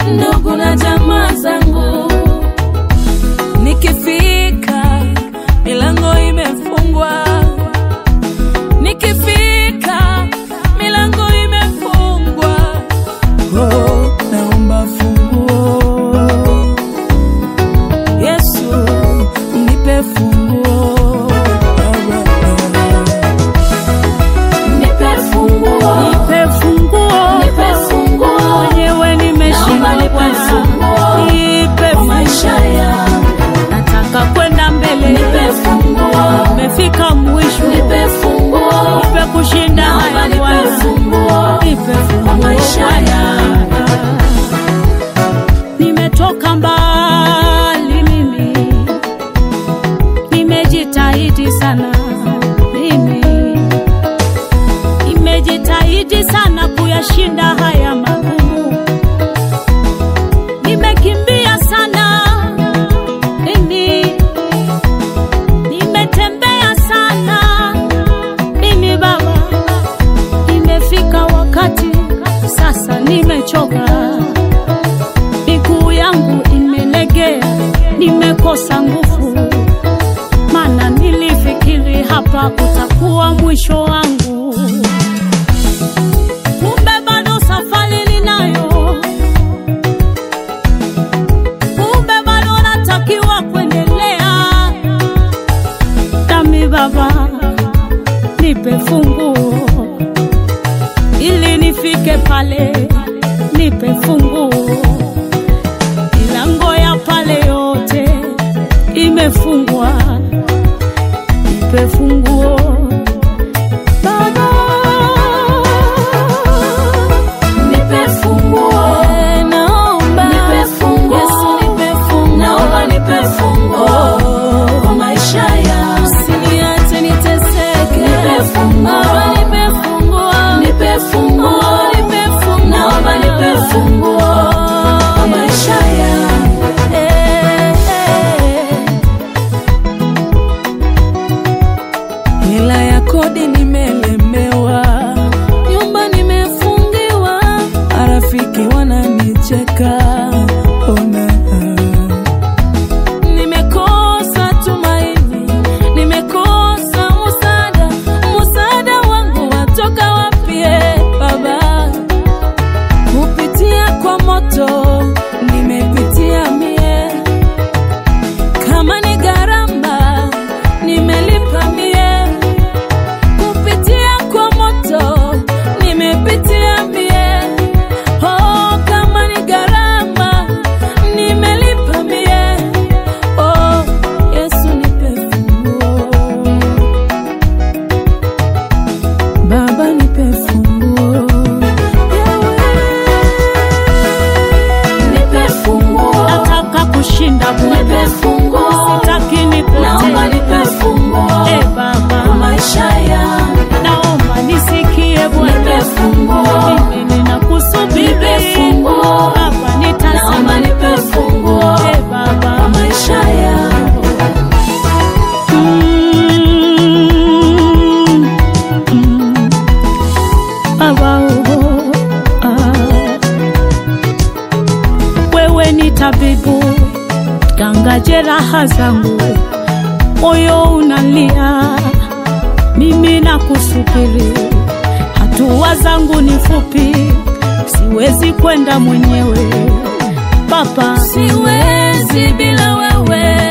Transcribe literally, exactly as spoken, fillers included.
ndugu na jamaa zangu. Nikifika milango imefungwa, nikifika milango imefungwa, oh, naomba funguo. Yesu nipe funguo, nipe funguo, nipe funguo, nipe funguo. Mwenyewe nimeshindwa, nipe funguo, nipe funguo. Maisha yangu nataka kwenda mbele, nipe funguo. Nimefika mwisho, nipe funguo, nipe kushinda haya, nipe funguo, nipe funguo. Maisha yangu nimetoka mbali, mimi nimejitahidi sana, mimi nimejitahidi sana kuyashinda haya magumu. Nimekimbia sana, mimi nimetembea sana, mimi Baba. Nimefika wakati sasa nimechoka, miguu yangu imelegea, nimekosa nguvu, maana nilifikiri hapa utakuwa mwisho wangu. Kumbe bado safari ninayo, kumbe bado natakiwa kuendelea. Dami Baba, nipe funguo ili nifike pale, nipe funguo. Milango ya pale yote imefungwa, nipe funguo Baba, nipe funguo. Naomba nipe funguo, Yesu nipe funguo, naomba nipe funguo kwa maisha yangu, usiniache niteseke, nipe funguo, nipe funguo, nipe funguo, nipe funguo, naomba nipe funguo kwa maisha yangu. Eh, eh. Hela ya kodi nimelemewa, nyumba nimefungiwa, marafiki wananicheka, ona nimekosa tumaini, nimekosa msaada. Msaada wangu watoka wapi Baba? Kupitia kwa moto nimepitia mie, kama ni gharama nimelipa mie. Kupitia kwa moto nimepitia mie, oh, kama ni gharama nimelipa mie. Oh, Yesu nipe funguo, Baba nipe funguo, nipe funguo. Nataka kushinda, nipe funguo, sitaki nipotee, naomba nipe funguo. Eh Baba, maisha yangu naomba nisikie Bwana, nipe funguo. Mimi ninakusubiri, nipe funguo Baba, nitazama, naomba nipe funguo. Eh Baba, maisha yangu mm, mm. Baba, oh, ah. Wewe ni tabibu, ganga jeraha zangu, moyo unalia, mimi nakusubiri. Hatua zangu ni fupi, siwezi kwenda mwenyewe Baba, siwezi bila wewe.